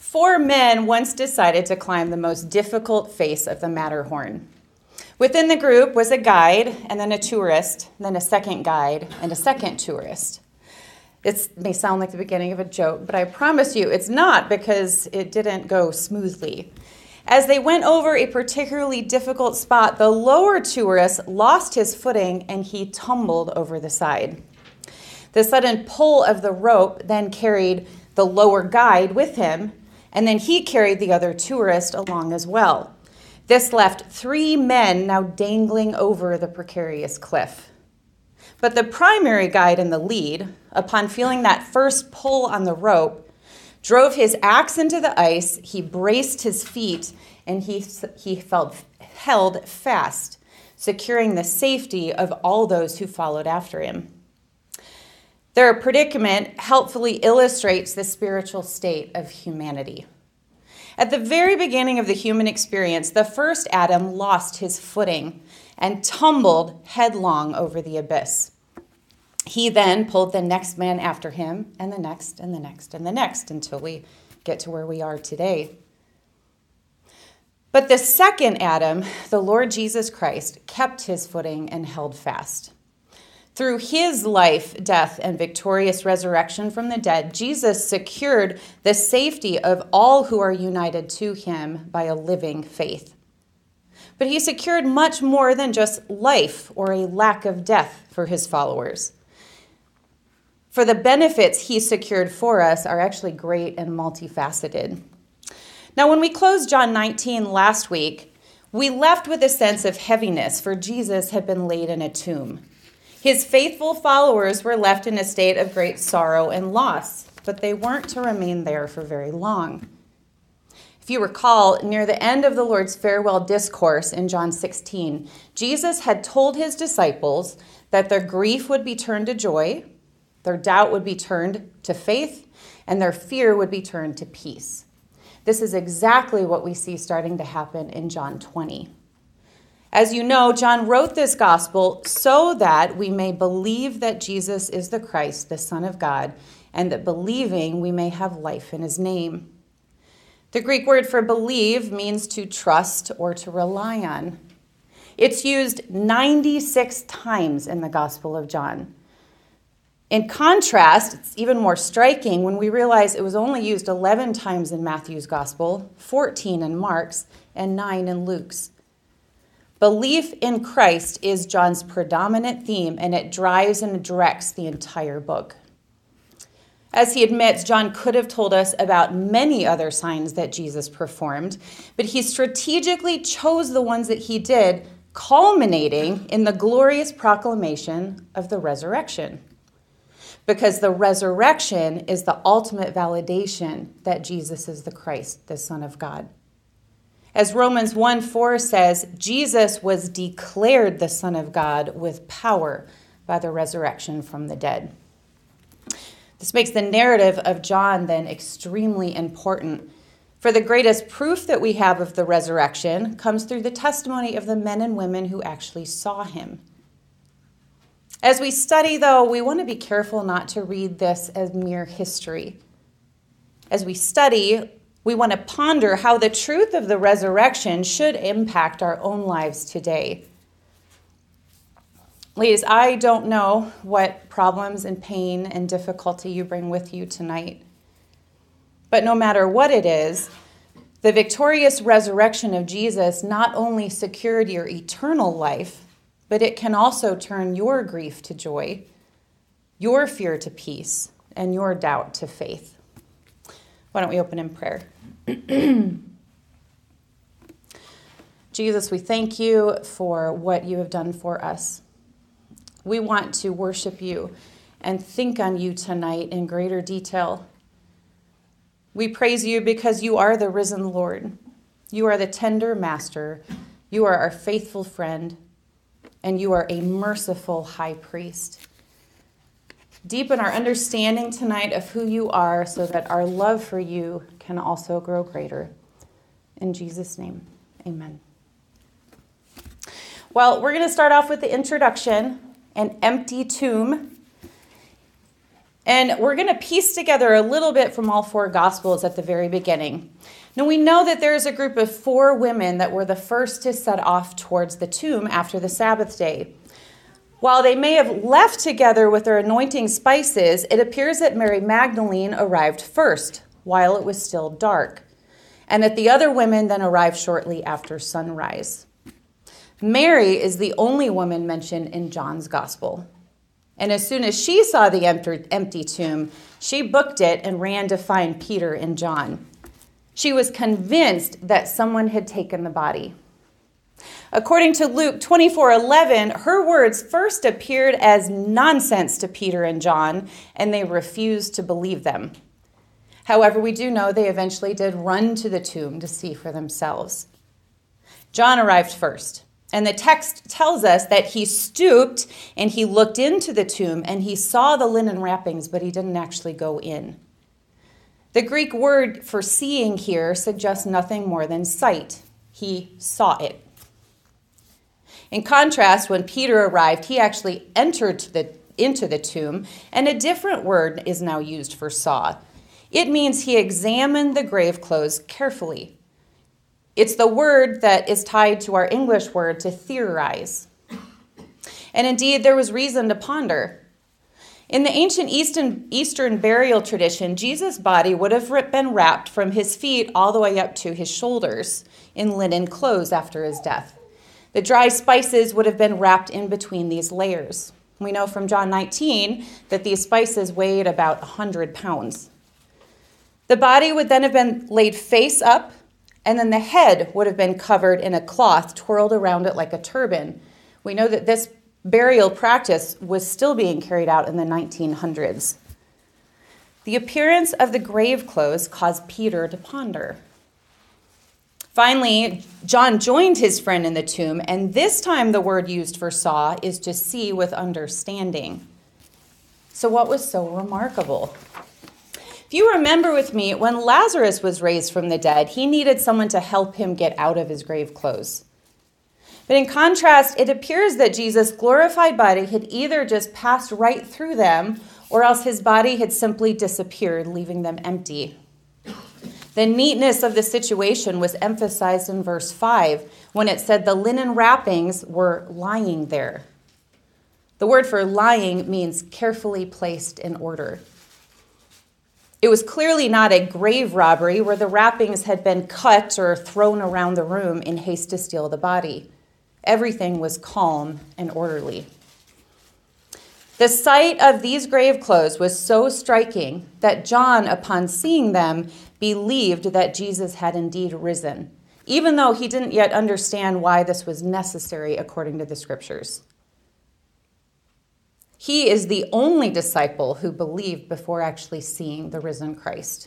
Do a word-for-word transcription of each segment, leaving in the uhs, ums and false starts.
Four men once decided to climb the most difficult face of the Matterhorn. Within the group was a guide, and then a tourist, then a second guide, and a second tourist. It may sound like the beginning of a joke, but I promise you it's not, because it didn't go smoothly. As they went over a particularly difficult spot, the lower tourist lost his footing and he tumbled over the side. The sudden pull of the rope then carried the lower guide with him, and then he carried the other tourist along as well. This left three men now dangling over the precarious cliff. But the primary guide in the lead, upon feeling that first pull on the rope, drove his axe into the ice, he braced his feet, and he, he felt held fast, securing the safety of all those who followed after him. Their predicament helpfully illustrates the spiritual state of humanity. At the very beginning of the human experience, the first Adam lost his footing and tumbled headlong over the abyss. He then pulled the next man after him, and the next, and the next, and the next, until we get to where we are today. But the second Adam, the Lord Jesus Christ, kept his footing and held fast. Through his life, death, and victorious resurrection from the dead, Jesus secured the safety of all who are united to him by a living faith. But he secured much more than just life or a lack of death for his followers. For the benefits he secured for us are actually great and multifaceted. Now, when we closed John nineteen last week, we left with a sense of heaviness, for Jesus had been laid in a tomb. His faithful followers were left in a state of great sorrow and loss, but they weren't to remain there for very long. If you recall, near the end of the Lord's farewell discourse in John sixteen, Jesus had told his disciples that their grief would be turned to joy, their doubt would be turned to faith, and their fear would be turned to peace. This is exactly what we see starting to happen in John twenty. As you know, John wrote this gospel so that we may believe that Jesus is the Christ, the Son of God, and that believing we may have life in his name. The Greek word for believe means to trust or to rely on. It's used ninety-six times in the Gospel of John. In contrast, it's even more striking when we realize it was only used eleven times in Matthew's Gospel, fourteen in Mark's, and nine in Luke's. Belief in Christ is John's predominant theme, and it drives and directs the entire book. As he admits, John could have told us about many other signs that Jesus performed, but he strategically chose the ones that he did, culminating in the glorious proclamation of the resurrection. Because the resurrection is the ultimate validation that Jesus is the Christ, the Son of God. As Romans one four says, Jesus was declared the Son of God with power by the resurrection from the dead. This makes the narrative of John then extremely important, for the greatest proof that we have of the resurrection comes through the testimony of the men and women who actually saw him. As we study, though, we want to be careful not to read this as mere history. As we study, we want to ponder how the truth of the resurrection should impact our own lives today. Ladies, I don't know what problems and pain and difficulty you bring with you tonight. But no matter what it is, the victorious resurrection of Jesus not only secured your eternal life, but it can also turn your grief to joy, your fear to peace, and your doubt to faith. Why don't we open in prayer? Jesus, we thank you for what you have done for us. We want to worship you and think on you tonight in greater detail. We praise you because you are the risen Lord. You are the tender master. You are our faithful friend. And you are a merciful high priest. Deepen our understanding tonight of who you are so that our love for you can also grow greater. In Jesus' name, amen. Well, we're going to start off with the introduction, an empty tomb. And we're going to piece together a little bit from all four Gospels at the very beginning. Now, we know that there is a group of four women that were the first to set off towards the tomb after the Sabbath day. While they may have left together with their anointing spices, it appears that Mary Magdalene arrived first, while it was still dark, and that the other women then arrived shortly after sunrise. Mary is the only woman mentioned in John's Gospel. And as soon as she saw the empty tomb, she booked it and ran to find Peter and John. She was convinced that someone had taken the body. According to Luke twenty-four eleven, her words first appeared as nonsense to Peter and John, and they refused to believe them. However, we do know they eventually did run to the tomb to see for themselves. John arrived first. And the text tells us that he stooped and he looked into the tomb and he saw the linen wrappings, but he didn't actually go in. The Greek word for seeing here suggests nothing more than sight. He saw it. In contrast, when Peter arrived, he actually entered the, into the tomb, and a different word is now used for saw. It means he examined the grave clothes carefully. It's the word that is tied to our English word to theorize. And indeed, there was reason to ponder. In the ancient Eastern, Eastern burial tradition, Jesus' body would have been wrapped from his feet all the way up to his shoulders in linen clothes after his death. The dry spices would have been wrapped in between these layers. We know from John nineteen that these spices weighed about one hundred pounds. The body would then have been laid face up, and then the head would have been covered in a cloth twirled around it like a turban. We know that this burial practice was still being carried out in the nineteen hundreds. The appearance of the grave clothes caused Peter to ponder. Finally, John joined his friend in the tomb, and this time the word used for saw is to see with understanding. So what was so remarkable? If you remember with me, when Lazarus was raised from the dead, he needed someone to help him get out of his grave clothes. But in contrast, it appears that Jesus' glorified body had either just passed right through them, or else his body had simply disappeared, leaving them empty. The neatness of the situation was emphasized in verse five, when it said the linen wrappings were lying there. The word for lying means carefully placed in order. It was clearly not a grave robbery where the wrappings had been cut or thrown around the room in haste to steal the body. Everything was calm and orderly. The sight of these grave clothes was so striking that John, upon seeing them, believed that Jesus had indeed risen, even though he didn't yet understand why this was necessary according to the scriptures. He is the only disciple who believed before actually seeing the risen Christ.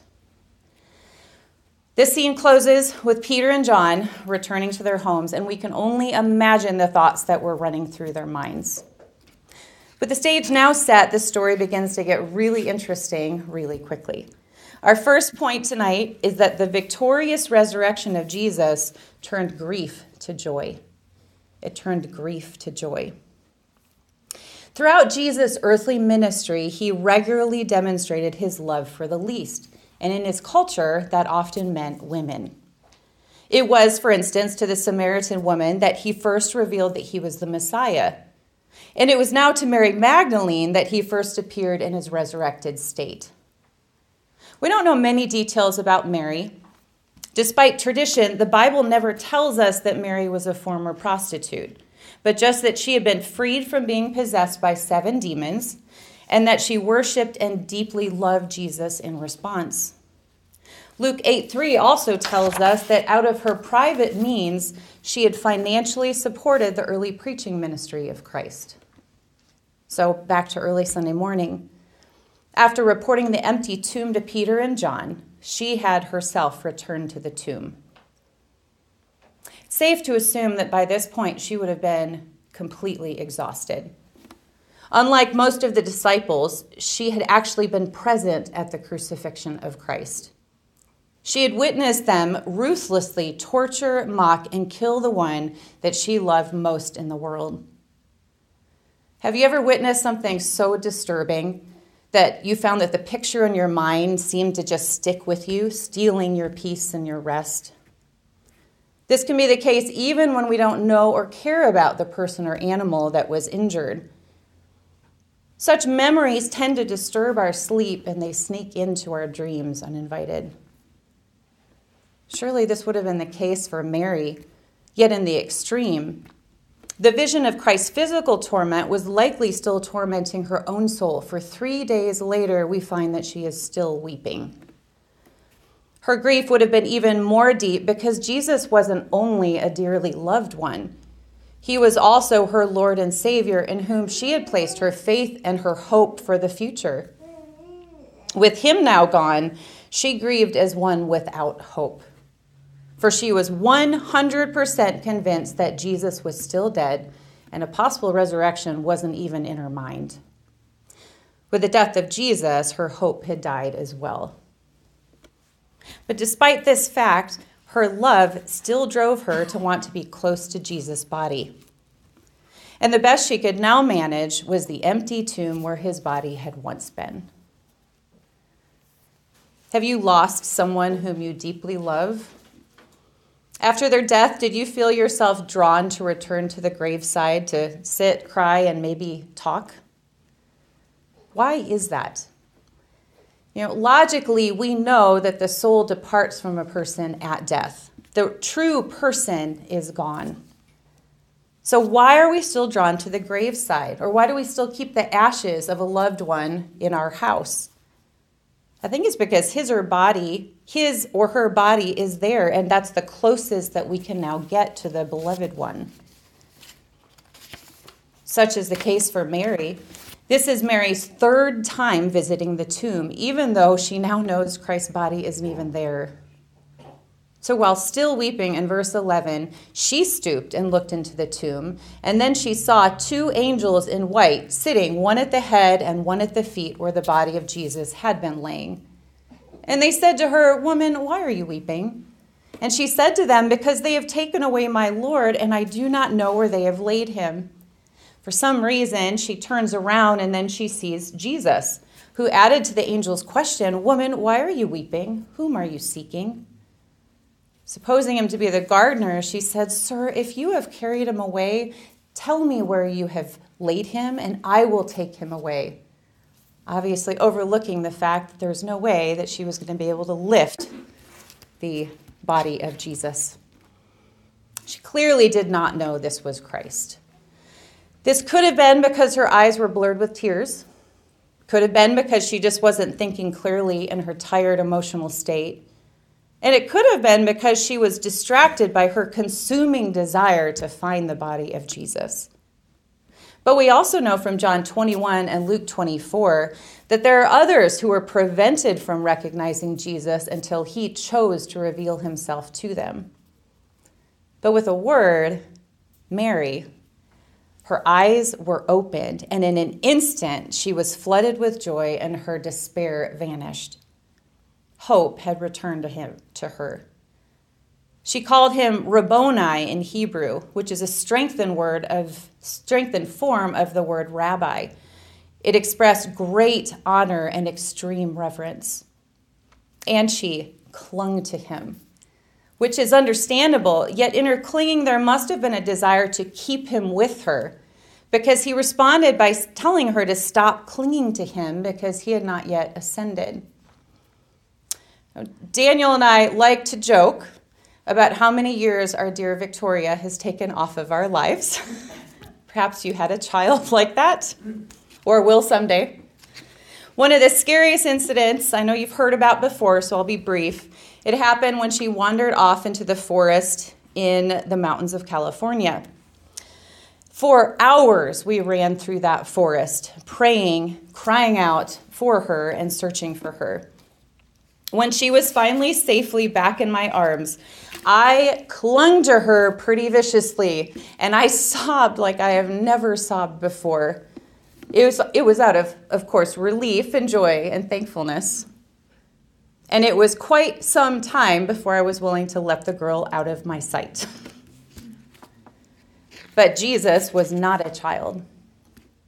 This scene closes with Peter and John returning to their homes, and we can only imagine the thoughts that were running through their minds. With the stage now set, the story begins to get really interesting really quickly. Our first point tonight is that the victorious resurrection of Jesus turned grief to joy. It turned grief to joy. Throughout Jesus' earthly ministry, he regularly demonstrated his love for the least, and in his culture, that often meant women. It was, for instance, to the Samaritan woman that he first revealed that he was the Messiah, and it was now to Mary Magdalene that he first appeared in his resurrected state. We don't know many details about Mary. Despite tradition, the Bible never tells us that Mary was a former prostitute, but just that she had been freed from being possessed by seven demons, and that she worshiped and deeply loved Jesus in response. Luke eight three also tells us that out of her private means, she had financially supported the early preaching ministry of Christ. So back to early Sunday morning. After reporting the empty tomb to Peter and John, she had herself returned to the tomb. It's safe to assume that by this point she would have been completely exhausted. Unlike most of the disciples, she had actually been present at the crucifixion of Christ. She had witnessed them ruthlessly torture, mock, and kill the one that she loved most in the world. Have you ever witnessed something so disturbing that you found that the picture in your mind seemed to just stick with you, stealing your peace and your rest. This can be the case even when we don't know or care about the person or animal that was injured. Such memories tend to disturb our sleep, and they sneak into our dreams uninvited. Surely this would have been the case for Mary, yet in the extreme. The vision of Christ's physical torment was likely still tormenting her own soul, for three days later we find that she is still weeping. Her grief would have been even more deep because Jesus wasn't only a dearly loved one. He was also her Lord and Savior, in whom she had placed her faith and her hope for the future. With him now gone, she grieved as one without hope. For she was one hundred percent convinced that Jesus was still dead, and a possible resurrection wasn't even in her mind. With the death of Jesus, her hope had died as well. But despite this fact, her love still drove her to want to be close to Jesus' body. And the best she could now manage was the empty tomb where his body had once been. Have you lost someone whom you deeply love? After their death, did you feel yourself drawn to return to the graveside to sit, cry, and maybe talk? Why is that? You know, logically, we know that the soul departs from a person at death. The true person is gone. So why are we still drawn to the graveside? Or why do we still keep the ashes of a loved one in our house? I think it's because his or body, his or her body is there, and that's the closest that we can now get to the beloved one. Such is the case for Mary. This is Mary's third time visiting the tomb, even though she now knows Christ's body isn't even there. So while still weeping in verse eleven, she stooped and looked into the tomb, and then she saw two angels in white sitting, one at the head and one at the feet where the body of Jesus had been laying. And they said to her, "Woman, why are you weeping?" And she said to them, "Because they have taken away my Lord, and I do not know where they have laid him." For some reason, she turns around and then she sees Jesus, who added to the angel's question, "Woman, why are you weeping? Whom are you seeking?" Supposing him to be the gardener, she said, "Sir, if you have carried him away, tell me where you have laid him, and I will take him away." Obviously overlooking the fact that there's no way that she was going to be able to lift the body of Jesus. She clearly did not know this was Christ. This could have been because her eyes were blurred with tears. Could have been because she just wasn't thinking clearly in her tired emotional state. And it could have been because she was distracted by her consuming desire to find the body of Jesus. But we also know from John twenty-one and Luke twenty-four that there are others who were prevented from recognizing Jesus until he chose to reveal himself to them. But with a word, Mary, her eyes were opened, and in an instant she was flooded with joy, and her despair vanished. Hope had returned to him, to her. She called him Rabboni in Hebrew, which is a strengthened word of strengthened form of the word rabbi. It expressed great honor and extreme reverence. And she clung to him, which is understandable, yet in her clinging there must have been a desire to keep him with her, because he responded by telling her to stop clinging to him because he had not yet ascended. Daniel and I like to joke about how many years our dear Victoria has taken off of our lives. Perhaps you had a child like that, or will someday. One of the scariest incidents I know you've heard about before, so I'll be brief. It happened when she wandered off into the forest in the mountains of California. For hours we ran through that forest, praying, crying out for her, and searching for her. When she was finally safely back in my arms, I clung to her pretty viciously, and I sobbed like I have never sobbed before. It was, it was out of, of course, relief and joy and thankfulness. And it was quite some time before I was willing to let the girl out of my sight. But Jesus was not a child.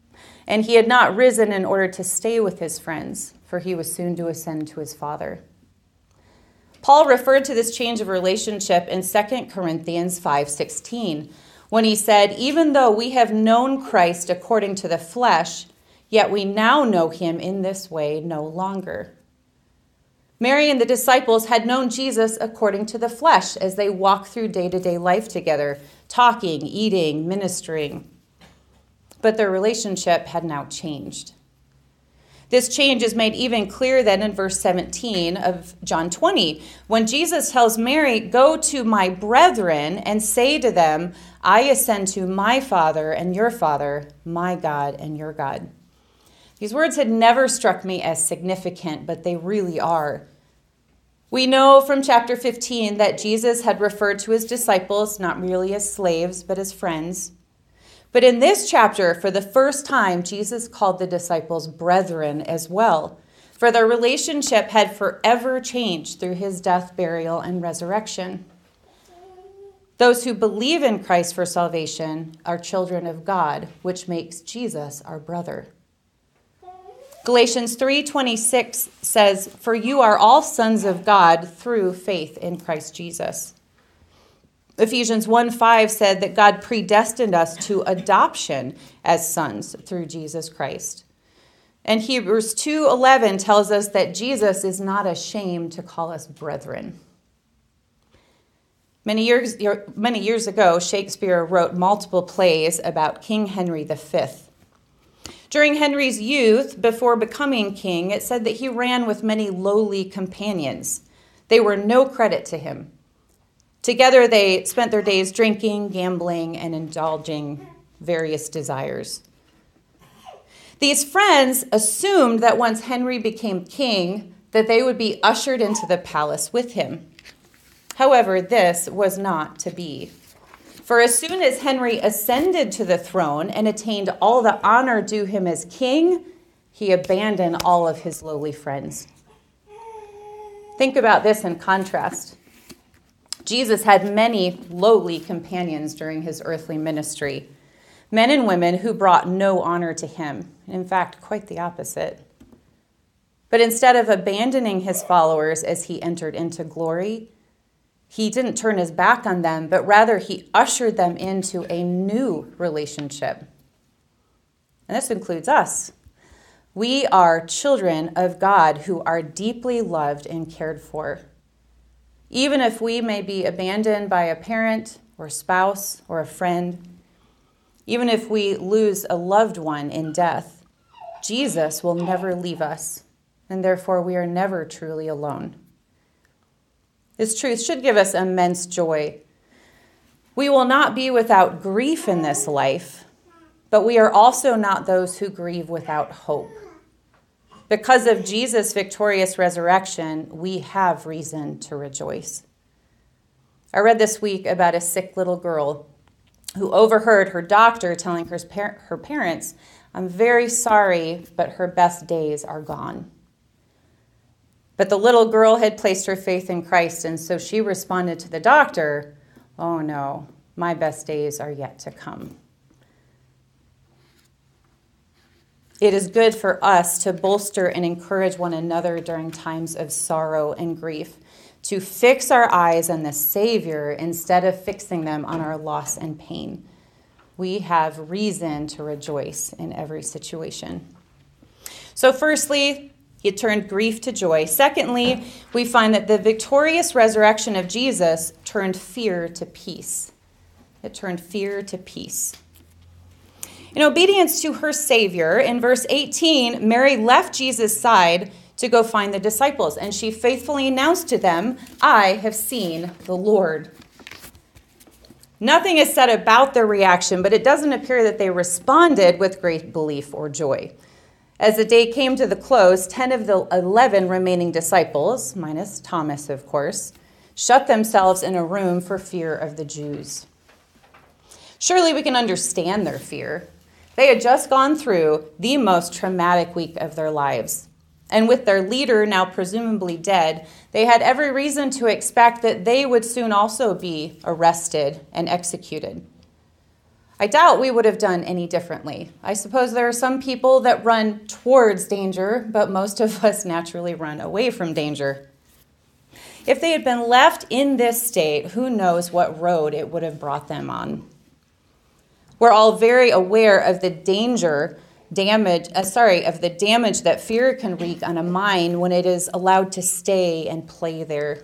and he had not risen in order to stay with his friends, for he was soon to ascend to his Father. Paul referred to this change of relationship in Second Corinthians five sixteen, when he said, "Even though we have known Christ according to the flesh, yet we now know him in this way no longer." Mary and the disciples had known Jesus according to the flesh as they walked through day-to-day life together, talking, eating, ministering. But their relationship had now changed. This change is made even clearer then in verse seventeen of John twenty, when Jesus tells Mary, "Go to my brethren and say to them, I ascend to my Father and your Father, my God and your God." These words had never struck me as significant, but they really are. We know from chapter fifteen that Jesus had referred to his disciples not merely as slaves, but as friends. But in this chapter, for the first time, Jesus called the disciples brethren as well, for their relationship had forever changed through his death, burial, and resurrection. Those who believe in Christ for salvation are children of God, which makes Jesus our brother. Galatians three twenty-six says, "For you are all sons of God through faith in Christ Jesus." Ephesians one five said that God predestined us to adoption as sons through Jesus Christ. And Hebrews two eleven tells us that Jesus is not ashamed to call us brethren. Many years, many years ago, Shakespeare wrote multiple plays about King Henry the Fifth. During Henry's youth, before becoming king, it said that he ran with many lowly companions. They were no credit to him. Together, they spent their days drinking, gambling, and indulging various desires. These friends assumed that once Henry became king, that they would be ushered into the palace with him. However, this was not to be. For as soon as Henry ascended to the throne and attained all the honor due him as king, he abandoned all of his lowly friends. Think about this in contrast. Jesus had many lowly companions during his earthly ministry, men and women who brought no honor to him. In fact, quite the opposite. But instead of abandoning his followers as he entered into glory, he didn't turn his back on them, but rather he ushered them into a new relationship. And this includes us. We are children of God who are deeply loved and cared for. Even if we may be abandoned by a parent or spouse or a friend, even if we lose a loved one in death, Jesus will never leave us, and therefore we are never truly alone. This truth should give us immense joy. We will not be without grief in this life, but we are also not those who grieve without hope. Because of Jesus' victorious resurrection, we have reason to rejoice. I read this week about a sick little girl who overheard her doctor telling her, her parents, "I'm very sorry, but her best days are gone." But the little girl had placed her faith in Christ, and so she responded to the doctor, "Oh no, my best days are yet to come." It is good for us to bolster and encourage one another during times of sorrow and grief, to fix our eyes on the Savior instead of fixing them on our loss and pain. We have reason to rejoice in every situation. So firstly, he turned grief to joy. Secondly, we find that the victorious resurrection of Jesus turned fear to peace. It turned fear to peace. In obedience to her Savior, in verse eighteen, Mary left Jesus' side to go find the disciples, and she faithfully announced to them, "I have seen the Lord." Nothing is said about their reaction, but it doesn't appear that they responded with great belief or joy. As the day came to the close, ten of the eleven remaining disciples, minus Thomas, of course, shut themselves in a room for fear of the Jews. Surely we can understand their fear. They had just gone through the most traumatic week of their lives. And with their leader now presumably dead, they had every reason to expect that they would soon also be arrested and executed. I doubt we would have done any differently. I suppose there are some people that run towards danger, but most of us naturally run away from danger. If they had been left in this state, who knows what road it would have brought them on. We're all very aware of the danger, damage, uh, sorry, of the damage that fear can wreak on a mind when it is allowed to stay and play there.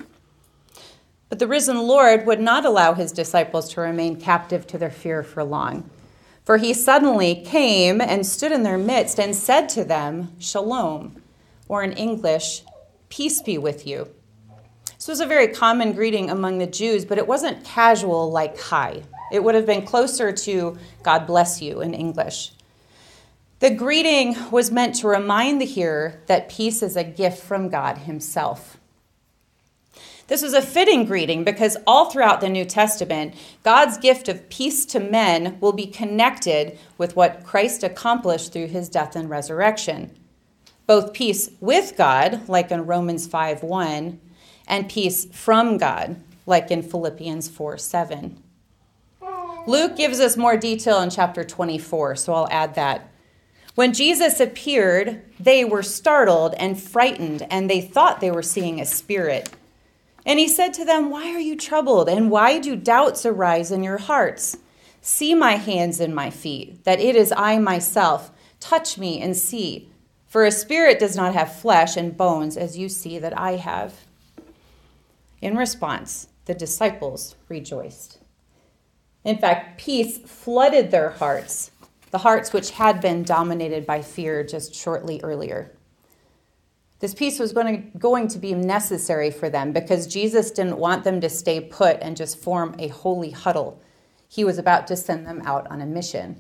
But the risen Lord would not allow his disciples to remain captive to their fear for long. For he suddenly came and stood in their midst and said to them, Shalom, or in English, peace be with you. This was a very common greeting among the Jews, but it wasn't casual like hi. It would have been closer to God bless you in English. The greeting was meant to remind the hearer that peace is a gift from God himself. This was a fitting greeting because all throughout the New Testament, God's gift of peace to men will be connected with what Christ accomplished through his death and resurrection. Both peace with God, like in Romans five one, and peace from God, like in Philippians four seven. Luke gives us more detail in chapter twenty-four, so I'll add that. When Jesus appeared, they were startled and frightened, and they thought they were seeing a spirit. And he said to them, why are you troubled, and why do doubts arise in your hearts? See my hands and my feet, that it is I myself. Touch me and see. For a spirit does not have flesh and bones, as you see that I have. In response, the disciples rejoiced. In fact, peace flooded their hearts, the hearts which had been dominated by fear just shortly earlier. This peace was going to, going to be necessary for them because Jesus didn't want them to stay put and just form a holy huddle. He was about to send them out on a mission.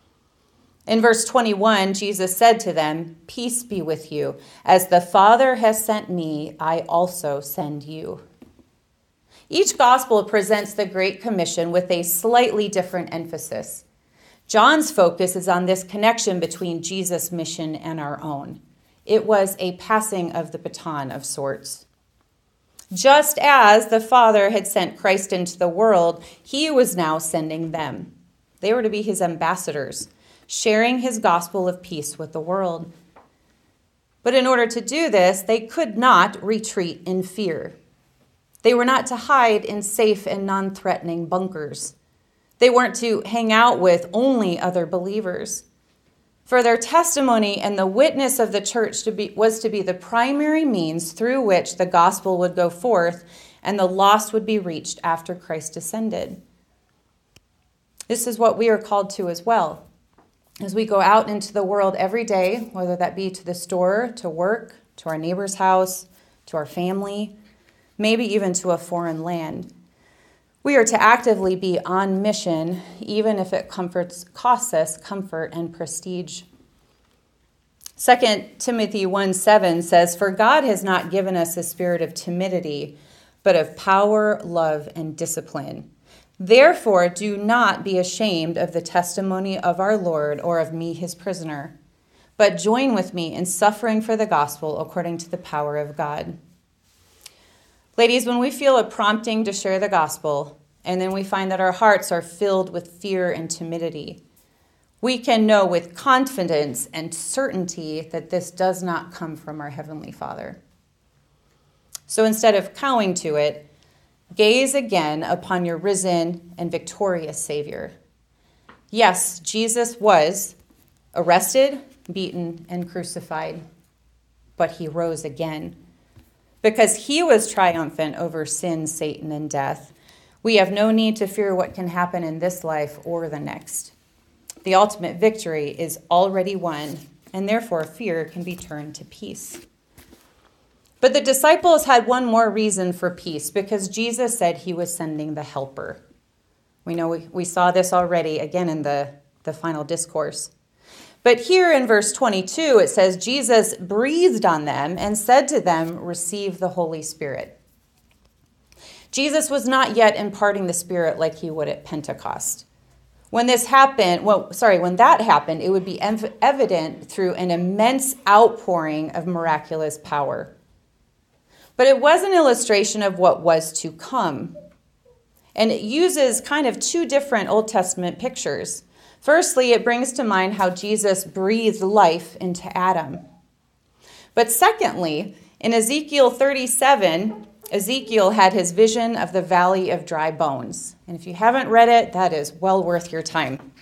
In verse twenty-one, Jesus said to them, peace be with you. As the Father has sent me, I also send you. Each gospel presents the Great Commission with a slightly different emphasis. John's focus is on this connection between Jesus' mission and our own. It was a passing of the baton of sorts. Just as the Father had sent Christ into the world, he was now sending them. They were to be his ambassadors, sharing his gospel of peace with the world. But in order to do this, they could not retreat in fear. They were not to hide in safe and non-threatening bunkers. They weren't to hang out with only other believers. For their testimony and the witness of the church to be, was to be the primary means through which the gospel would go forth and the lost would be reached after Christ ascended. This is what we are called to as well. As we go out into the world every day, whether that be to the store, to work, to our neighbor's house, to our family, maybe even to a foreign land, we are to actively be on mission, even if it comforts, costs us comfort and prestige. Second Timothy one seven says, for God has not given us a spirit of timidity, but of power, love, and discipline. Therefore, do not be ashamed of the testimony of our Lord or of me, his prisoner, but join with me in suffering for the gospel according to the power of God. Ladies, when we feel a prompting to share the gospel, and then we find that our hearts are filled with fear and timidity, we can know with confidence and certainty that this does not come from our Heavenly Father. So instead of cowing to it, gaze again upon your risen and victorious Savior. Yes, Jesus was arrested, beaten, and crucified, but he rose again. Because he was triumphant over sin, Satan, and death, we have no need to fear what can happen in this life or the next. The ultimate victory is already won, and therefore fear can be turned to peace. But the disciples had one more reason for peace, because Jesus said he was sending the helper. We know we, we saw this already again in the, the final discourse. But here in verse twenty-two, it says, Jesus breathed on them and said to them, receive the Holy Spirit. Jesus was not yet imparting the Spirit like he would at Pentecost. When this happened, well, sorry, when that happened, it would be ev- evident through an immense outpouring of miraculous power. But it was an illustration of what was to come. And it uses kind of two different Old Testament pictures. Firstly, it brings to mind how Jesus breathed life into Adam. But secondly, in Ezekiel thirty-seven, Ezekiel had his vision of the valley of dry bones. And if you haven't read it, that is well worth your time.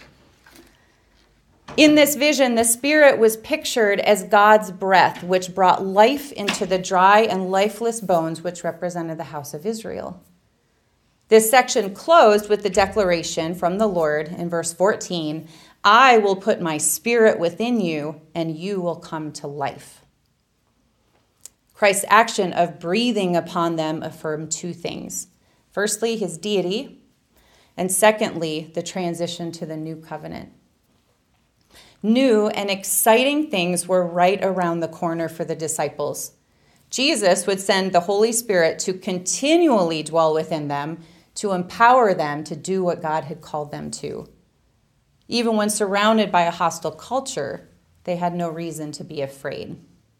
In this vision, the Spirit was pictured as God's breath, which brought life into the dry and lifeless bones, which represented the house of Israel. This section closed with the declaration from the Lord in verse fourteen, I will put my Spirit within you, and you will come to life. Christ's action of breathing upon them affirmed two things. Firstly, his deity, and secondly, the transition to the new covenant. New and exciting things were right around the corner for the disciples. Jesus would send the Holy Spirit to continually dwell within them, to empower them to do what God had called them to. Even when surrounded by a hostile culture, they had no reason to be afraid.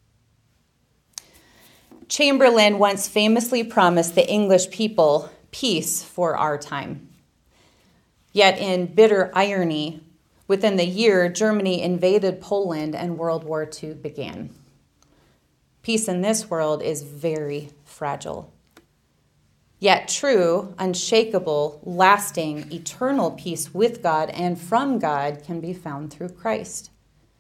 Chamberlain once famously promised the English people peace for our time. Yet in bitter irony, within the year, Germany invaded Poland and World War Two began. Peace in this world is very fragile. Yet true, unshakable, lasting, eternal peace with God and from God can be found through Christ.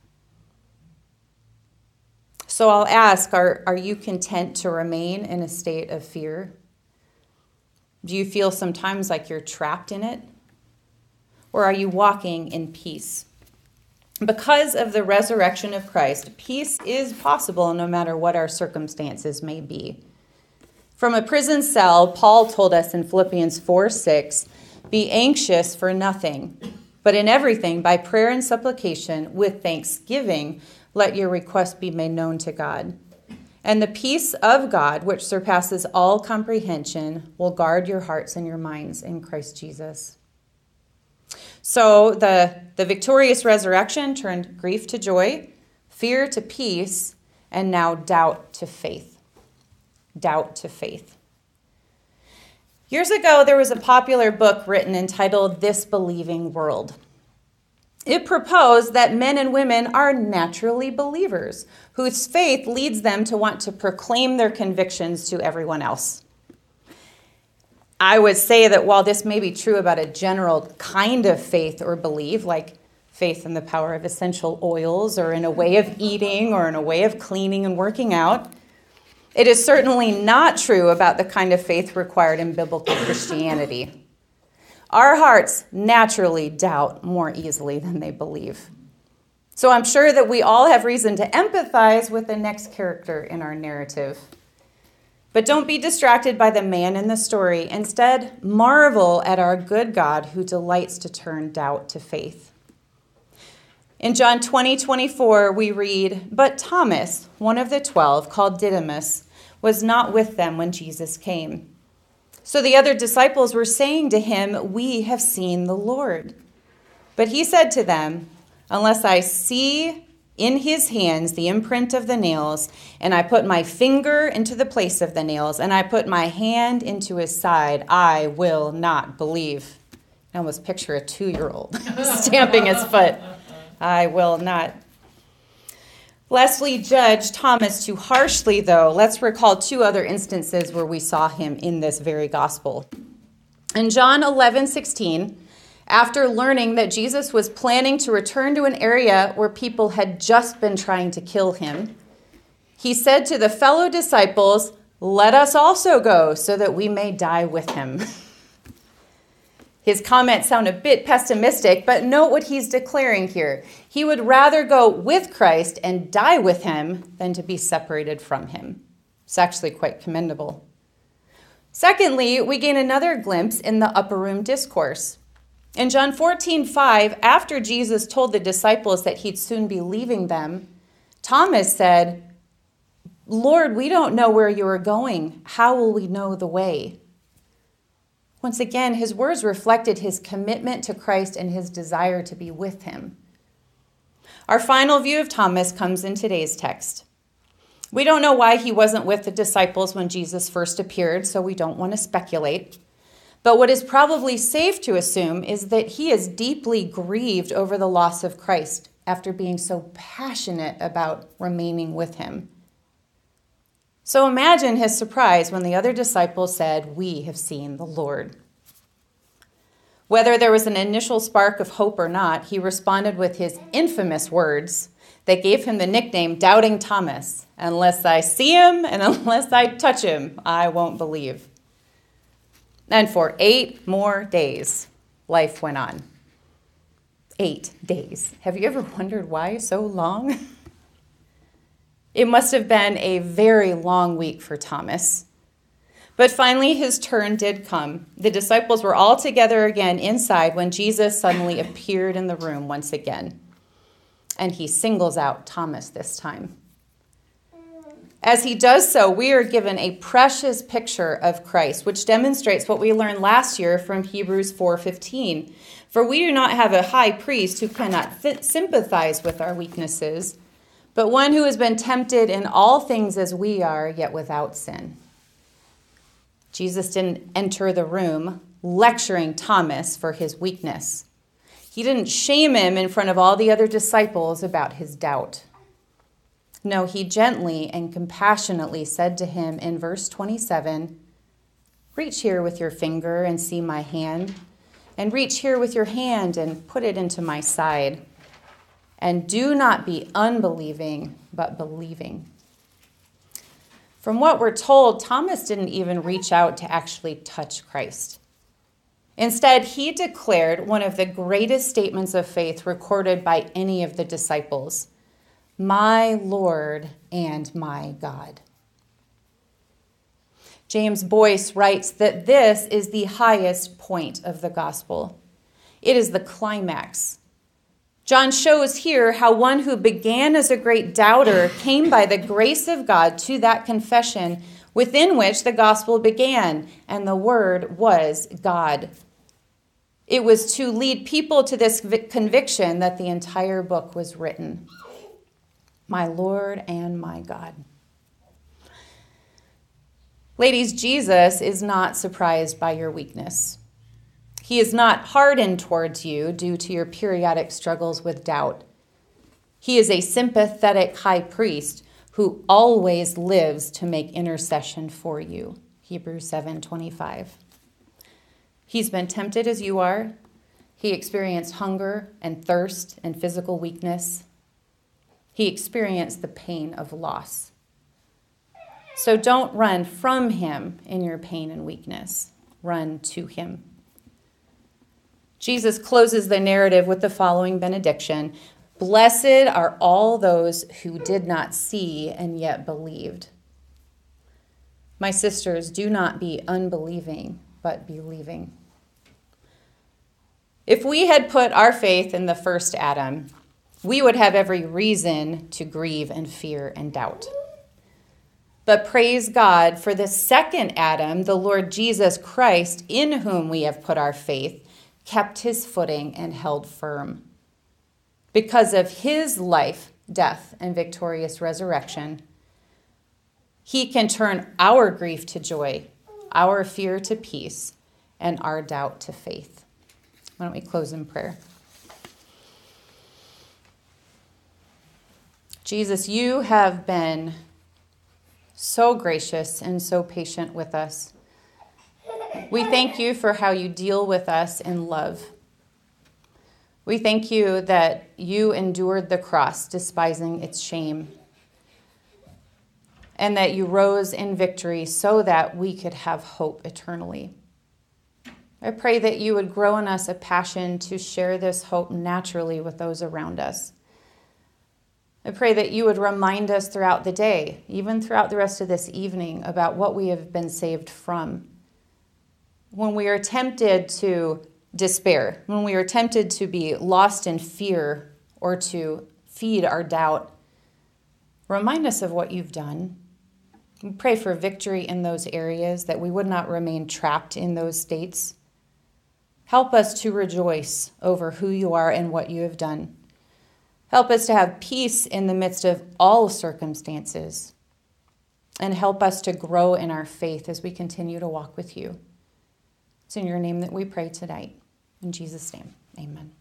So I'll ask, are, are you content to remain in a state of fear? Do you feel sometimes like you're trapped in it? Or are you walking in peace? Because of the resurrection of Christ, peace is possible no matter what our circumstances may be. From a prison cell, Paul told us in Philippians four six, be anxious for nothing, but in everything, by prayer and supplication, with thanksgiving, let your requests be made known to God. And the peace of God, which surpasses all comprehension, will guard your hearts and your minds in Christ Jesus. So the, the victorious resurrection turned grief to joy, fear to peace, and now doubt to faith. Doubt to faith. Years ago, there was a popular book written entitled This Believing World. It proposed that men and women are naturally believers, whose faith leads them to want to proclaim their convictions to everyone else. I would say that while this may be true about a general kind of faith or belief, like faith in the power of essential oils or in a way of eating or in a way of cleaning and working out, it is certainly not true about the kind of faith required in biblical Christianity. Our hearts naturally doubt more easily than they believe. So I'm sure that we all have reason to empathize with the next character in our narrative. But don't be distracted by the man in the story. Instead, marvel at our good God who delights to turn doubt to faith. In John twenty twenty-four, we read, but Thomas, one of the twelve, called Didymus, was not with them when Jesus came. So the other disciples were saying to him, we have seen the Lord. But he said to them, unless I see in his hands the imprint of the nails, and I put my finger into the place of the nails, and I put my hand into his side, I will not believe. I almost picture a two-year-old stamping his foot. I will not. Lest we judge Thomas too harshly, though, let's recall two other instances where we saw him in this very gospel. In John eleven sixteen, after learning that Jesus was planning to return to an area where people had just been trying to kill him, he said to the fellow disciples, let us also go so that we may die with him. His comments sound a bit pessimistic, but note what he's declaring here. He would rather go with Christ and die with him than to be separated from him. It's actually quite commendable. Secondly, we gain another glimpse in the upper room discourse. In John fourteen five, after Jesus told the disciples that he'd soon be leaving them, Thomas said, Lord, we don't know where you are going. How will we know the way? Once again, his words reflected his commitment to Christ and his desire to be with him. Our final view of Thomas comes in today's text. We don't know why he wasn't with the disciples when Jesus first appeared, so we don't want to speculate. But what is probably safe to assume is that he is deeply grieved over the loss of Christ after being so passionate about remaining with him. So imagine his surprise when the other disciples said, "We have seen the Lord." Whether there was an initial spark of hope or not, he responded with his infamous words that gave him the nickname Doubting Thomas. "Unless I see him and unless I touch him, I won't believe." And for eight more days, life went on. Eight days. Have you ever wondered why so long? It must have been a very long week for Thomas. But finally, his turn did come. The disciples were all together again inside when Jesus suddenly appeared in the room once again. And he singles out Thomas this time. As he does so, we are given a precious picture of Christ, which demonstrates what we learned last year from Hebrews four fifteen. For we do not have a high priest who cannot th- sympathize with our weaknesses, but one who has been tempted in all things as we are, yet without sin. Jesus didn't enter the room lecturing Thomas for his weakness. He didn't shame him in front of all the other disciples about his doubt. No, he gently and compassionately said to him in verse twenty-seven, "Reach here with your finger and see my hand, and reach here with your hand and put it into my side. And do not be unbelieving, but believing." From what we're told, Thomas didn't even reach out to actually touch Christ. Instead, he declared one of the greatest statements of faith recorded by any of the disciples: "My Lord and my God." James Boyce writes that this is the highest point of the gospel. It is the climax. John shows here how one who began as a great doubter came by the grace of God to that confession within which the gospel began, and the Word was God. It was to lead people to this conviction that the entire book was written. My Lord and my God. Ladies, Jesus is not surprised by your weakness. He is not hardened towards you due to your periodic struggles with doubt. He is a sympathetic high priest who always lives to make intercession for you. Hebrews seven twenty-five. He's been tempted as you are. He experienced hunger and thirst and physical weakness. He experienced the pain of loss. So don't run from him in your pain and weakness. Run to him. Jesus closes the narrative with the following benediction: "Blessed are all those who did not see and yet believed." My sisters, do not be unbelieving, but believing. If we had put our faith in the first Adam, we would have every reason to grieve and fear and doubt. But praise God for the second Adam, the Lord Jesus Christ, in whom we have put our faith, kept his footing and held firm. Because of his life, death, and victorious resurrection, he can turn our grief to joy, our fear to peace, and our doubt to faith. Why don't we close in prayer? Jesus, you have been so gracious and so patient with us. We thank you for how you deal with us in love. We thank you that you endured the cross, despising its shame, and that you rose in victory so that we could have hope eternally. I pray that you would grow in us a passion to share this hope naturally with those around us. I pray that you would remind us throughout the day, even throughout the rest of this evening, about what we have been saved from. When we are tempted to despair, when we are tempted to be lost in fear or to feed our doubt, remind us of what you've done. We pray for victory in those areas, that we would not remain trapped in those states. Help us to rejoice over who you are and what you have done. Help us to have peace in the midst of all circumstances. And help us to grow in our faith as we continue to walk with you. It's in your name that we pray tonight. In Jesus' name, amen.